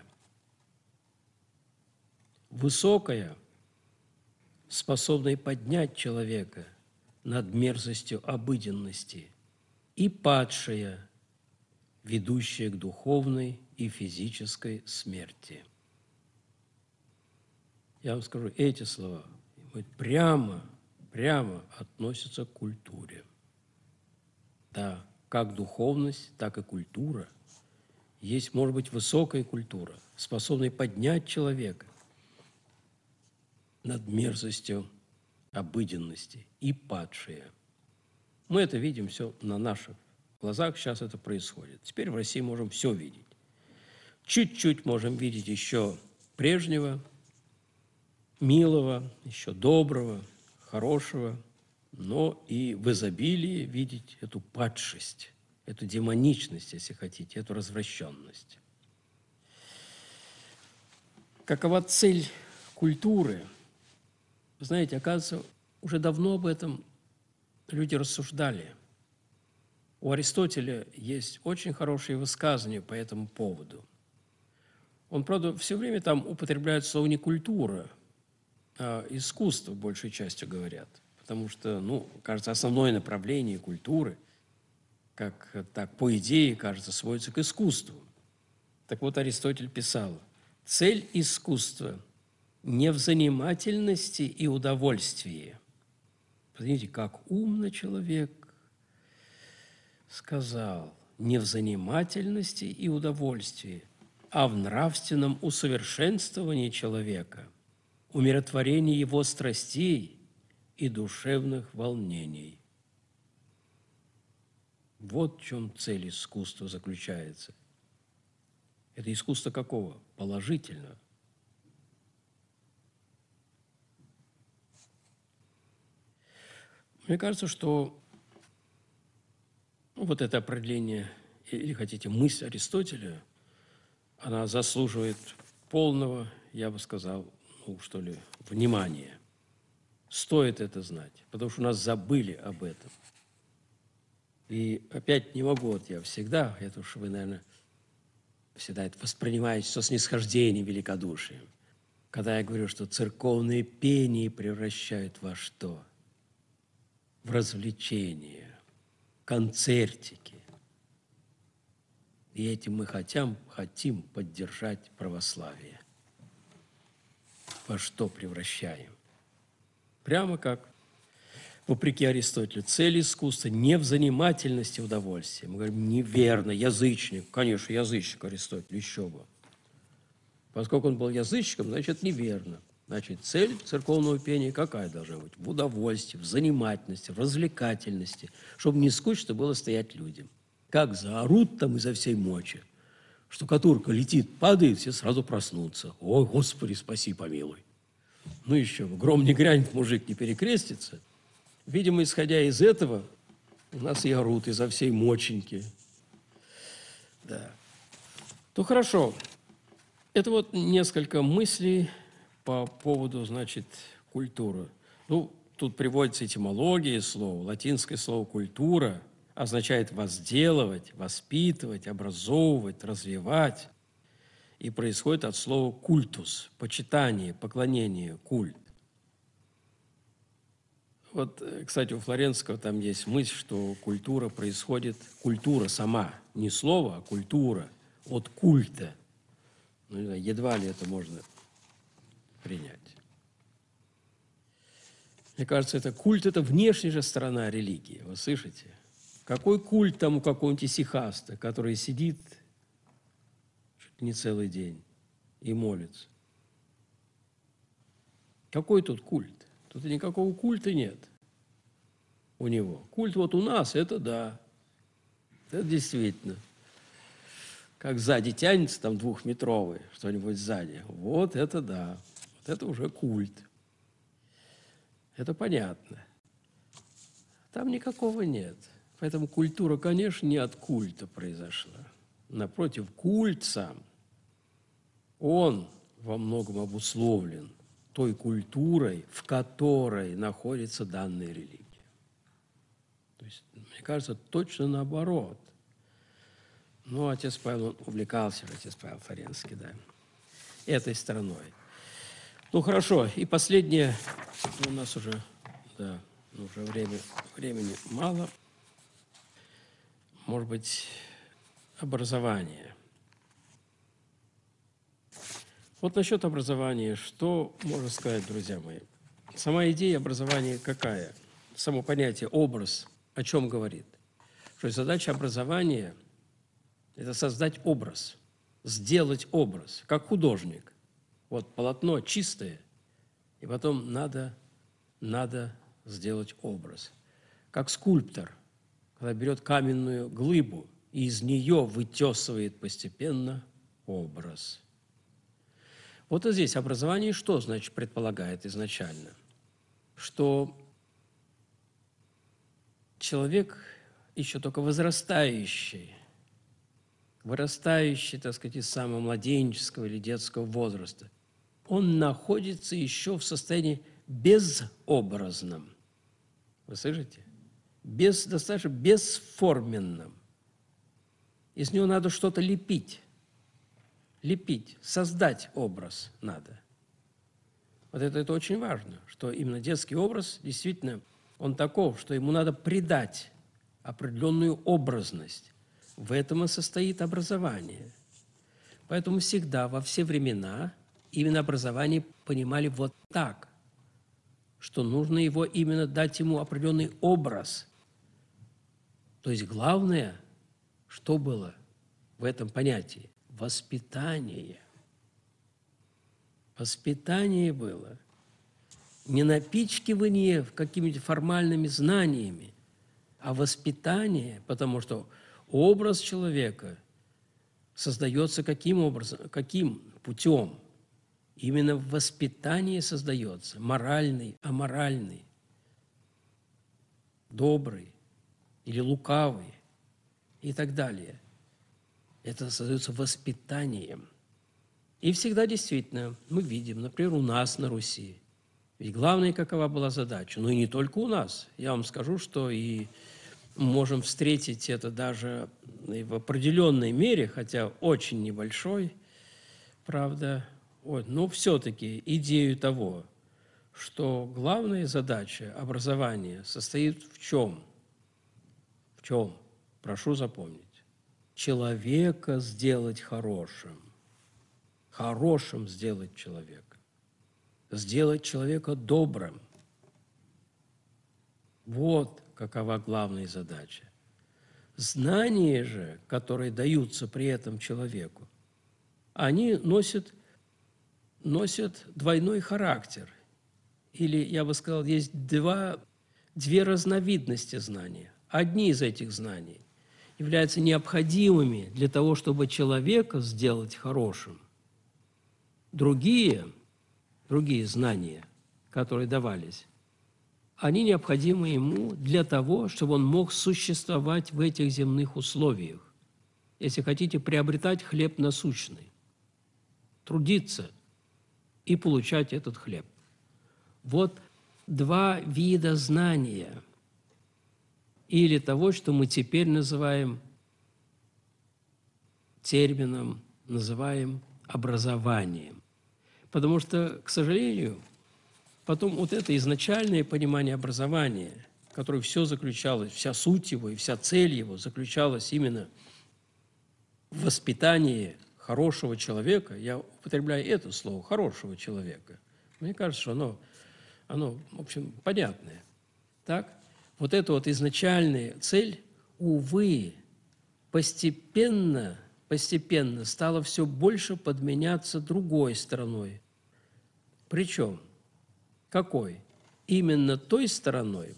высокая, способная поднять человека над мерзостью обыденности, и падшая, ведущая к духовной и физической смерти. Я вам скажу, эти слова прямо относятся к культуре. Да, как духовность, так и культура. Есть, может быть, высокая культура, способная поднять человека над мерзостью обыденности, и падшая. Мы это видим все на наших глазах, сейчас это происходит. Теперь в России можем все видеть. Чуть-чуть можем видеть еще прежнего, милого, еще доброго, хорошего, но и в изобилии видеть эту падшесть, эту демоничность, если хотите, эту развращенность. Какова цель культуры? Вы знаете, оказывается, уже давно об этом люди рассуждали. У Аристотеля есть очень хорошие высказывания по этому поводу. Он, правда, все время там употребляет слово не культура, а искусство, большей частью говорят. Потому что, кажется, основное направление культуры, как так, по идее, кажется, сводится к искусству. Так вот, Аристотель писал: цель искусства не в занимательности и удовольствии. Посмотрите, как умно человек сказал: не в занимательности и удовольствии, а в нравственном усовершенствовании человека, умиротворении его страстей и душевных волнений. Вот в чем цель искусства заключается. Это искусство какого? Положительного. Мне кажется, что вот это определение, или хотите, мысль Аристотеля, она заслуживает полного, я бы сказал, внимания. Стоит это знать, потому что у нас забыли об этом. И опять не могу, я всегда, это уж вы, наверное, всегда это воспринимаете со снисхождением, великодушием. Когда я говорю, что церковные пения превращают во что? В развлечения, концертики. И этим мы хотим поддержать православие. Во что превращаем? Прямо как, вопреки Аристотелю, цель искусства не в занимательности удовольствия. Мы говорим: неверно, язычник. Конечно, язычник Аристотель, еще бы. Поскольку он был язычником, значит, неверно. Значит, цель церковного пения какая должна быть? В удовольствии, в занимательности, в развлекательности, чтобы не скучно было стоять людям. Как заорут там изо всей мочи, штукатурка летит, падает, все сразу проснутся. Ой, Господи, спаси, помилуй. Ну еще бы, гром не грянет, мужик не перекрестится. Видимо, исходя из этого, у нас и орут изо всей моченьки. Да. То хорошо. Это вот несколько мыслей по поводу, культуры. Тут приводится этимология слова. Латинское слово «культура» означает возделывать, воспитывать, образовывать, развивать. И происходит от слова «культус» – почитание, поклонение, культ. Вот, кстати, у Флоренского там есть мысль, что культура сама, не слово, а культура, от культа. Едва ли это можно принять. Мне кажется, культ – это внешняя же сторона религии. Вы слышите? Какой культ там у какого-нибудь исихаста, который сидит чуть не целый день и молится? Какой тут культ? Тут никакого культа нет у него. Культ вот у нас – это да. Это действительно. Как сзади тянется там 2-метровый, что-нибудь сзади. Вот это да. Вот это уже культ. Это понятно. Там никакого нет. Поэтому культура, конечно, не от культа произошла. Напротив, культ сам, он во многом обусловлен той культурой, в которой находится данная религия. То есть, мне кажется, точно наоборот. Отец Павел увлекался, отец Павел Флоренский, да, этой стороной. Хорошо. И последнее, у нас уже, уже времени мало. Может быть, образование. Вот насчет образования, что можно сказать, друзья мои? Сама идея образования какая? Само понятие образ о чем говорит? Что задача образования – это создать образ, сделать образ, как художник. Вот полотно чистое, и потом надо сделать образ. Как скульптор, когда берет каменную глыбу и из нее вытесывает постепенно образ. Вот и здесь образование что, предполагает изначально? Что человек еще только вырастающий, так сказать, из самого младенческого или детского возраста, он находится еще в состоянии безобразном. Вы слышите? Достаточно бесформенном. Из него надо что-то лепить, создать образ надо. Вот это очень важно, что именно детский образ, действительно, он таков, что ему надо придать определенную образность. В этом и состоит образование. Поэтому всегда, во все времена, именно образование понимали вот так, что нужно его именно дать ему определенный образ. То есть главное, что было в этом понятии? Воспитание. Воспитание было. Не напичкивание какими-то формальными знаниями, а воспитание, потому что образ человека создается каким образом, каким путем? Именно в воспитании создается моральный, аморальный, добрый или лукавый и так далее. Это создается воспитанием. И всегда действительно мы видим, например, у нас на Руси, ведь главная какова была задача, но и не только у нас. Я вам скажу, что и можем встретить это даже и в определенной мере, хотя очень небольшой, правда, но все-таки идею того, что главная задача образования состоит в чем? В чем? Прошу запомнить. Человека сделать хорошим. Хорошим сделать человека. Сделать человека добрым. Вот какова главная задача. Знания же, которые даются при этом человеку, они носят двойной характер. Или, я бы сказал, есть две разновидности знания. Одни из этих знаний являются необходимыми для того, чтобы человека сделать хорошим. Другие знания, которые давались, они необходимы ему для того, чтобы он мог существовать в этих земных условиях. Если хотите, приобретать хлеб насущный, трудиться и получать этот хлеб. Вот два вида знания или того, что мы теперь называем термином, называем образованием. Потому что, к сожалению, потом вот это изначальное понимание образования, которое все заключалось, вся суть его и вся цель его заключалась именно в воспитании хорошего человека, я употребляю это слово, хорошего человека, мне кажется, что оно, в общем, понятное. Так? Вот эта вот изначальная цель, увы, постепенно стала все больше подменяться другой стороной. Причем, какой? Именно той стороной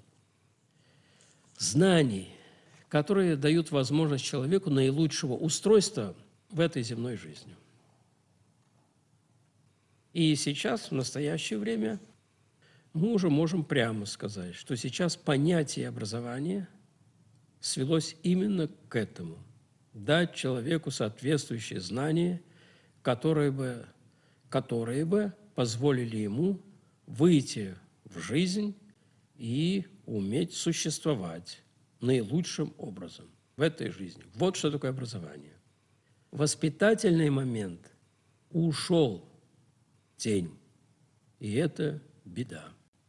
знаний, которые дают возможность человеку наилучшего устройства в этой земной жизни. И сейчас, в настоящее время, мы уже можем прямо сказать, что сейчас понятие образования свелось именно к этому – дать человеку соответствующие знания, которые бы позволили ему выйти в жизнь и уметь существовать наилучшим образом в этой жизни. Вот что такое образование. Воспитательный момент ушел в тень, и это беда.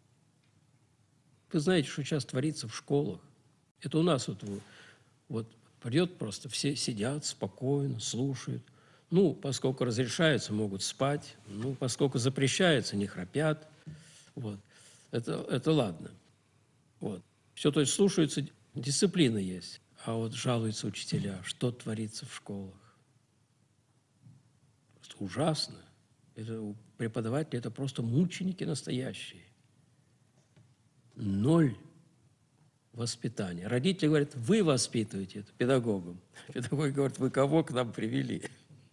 Вы знаете, что сейчас творится в школах? Это у нас вот придет просто, все сидят спокойно, слушают. Ну, поскольку разрешается, могут спать. Ну, поскольку запрещается, не храпят. Вот. Это ладно. Вот. Все, то есть слушаются, дисциплина есть. А вот жалуются учителя, что творится в школах. Просто ужасно. Это преподаватели, это просто мученики настоящие. 0 воспитания. Родители говорят, вы воспитываете это педагогом. Педагог говорит, вы кого к нам привели?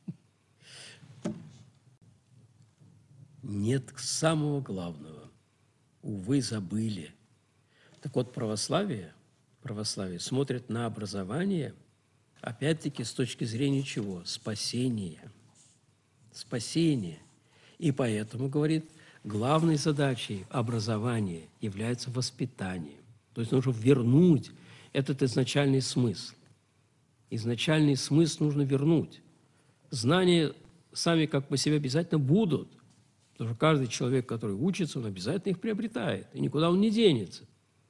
Нет самого главного. Увы, забыли. Так вот, православие православие смотрят на образование, опять-таки, с точки зрения чего? Спасения. Спасения. И поэтому, говорит, главной задачей образования является воспитание. То есть нужно вернуть этот изначальный смысл. Изначальный смысл нужно вернуть. Знания сами как по себе обязательно будут, потому что каждый человек, который учится, он обязательно их приобретает, и никуда он не денется.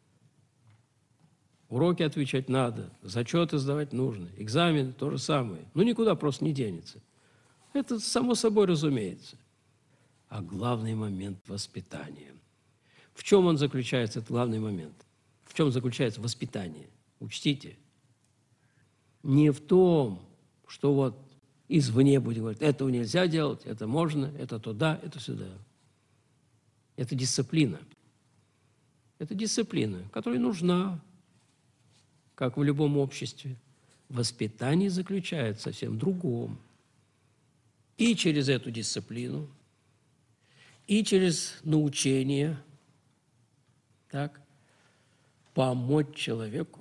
Уроки отвечать надо, зачеты сдавать нужно, экзамены то же самое. Ну, никуда просто не денется. Это само собой разумеется. А главный момент воспитания. В чем он заключается, этот главный момент? В чем заключается воспитание? Учтите. Не в том, что вот извне будет говорить, этого нельзя делать, это можно, это туда, это сюда. Это дисциплина. Это дисциплина, которая нужна, как в любом обществе. Воспитание заключается совсем в другом. И через эту дисциплину, и через научение, так, помочь человеку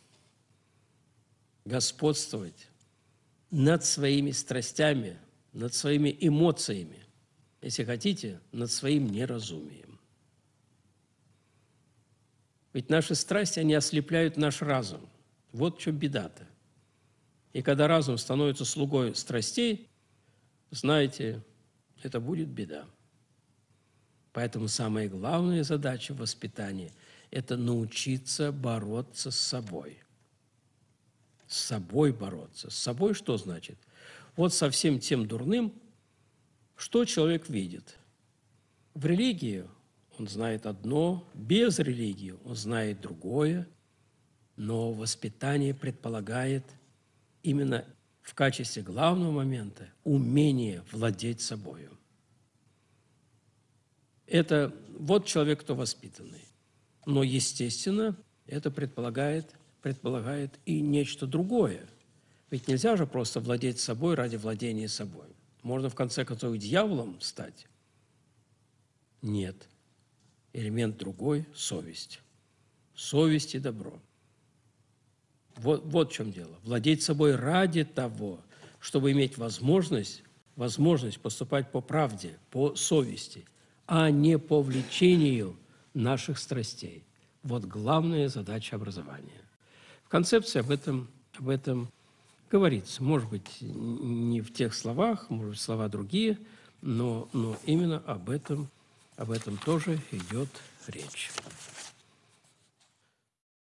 господствовать над своими страстями, над своими эмоциями, если хотите, над своим неразумием. Ведь наши страсти, они ослепляют наш разум. Вот в чем беда-то. И когда разум становится слугой страстей, знаете, это будет беда. Поэтому самая главная задача воспитания – это научиться бороться с собой. С собой бороться. С собой что значит? Вот со всем тем дурным, что человек видит. В религии он знает одно, без религии он знает другое, но воспитание предполагает именно в качестве главного момента умение владеть собою. Это вот человек, кто воспитанный. Но, естественно, это предполагает и нечто другое. Ведь нельзя же просто владеть собой ради владения собой. Можно, в конце концов, дьяволом стать. Нет. Элемент другой – совесть. Совесть и добро. Вот в чем дело. Владеть собой ради того, чтобы иметь возможность поступать по правде, по совести, а не по влечению наших страстей. Вот главная задача образования. В концепции об этом говорится. Может быть, не в тех словах, может быть, слова другие, но именно об этом тоже идет речь.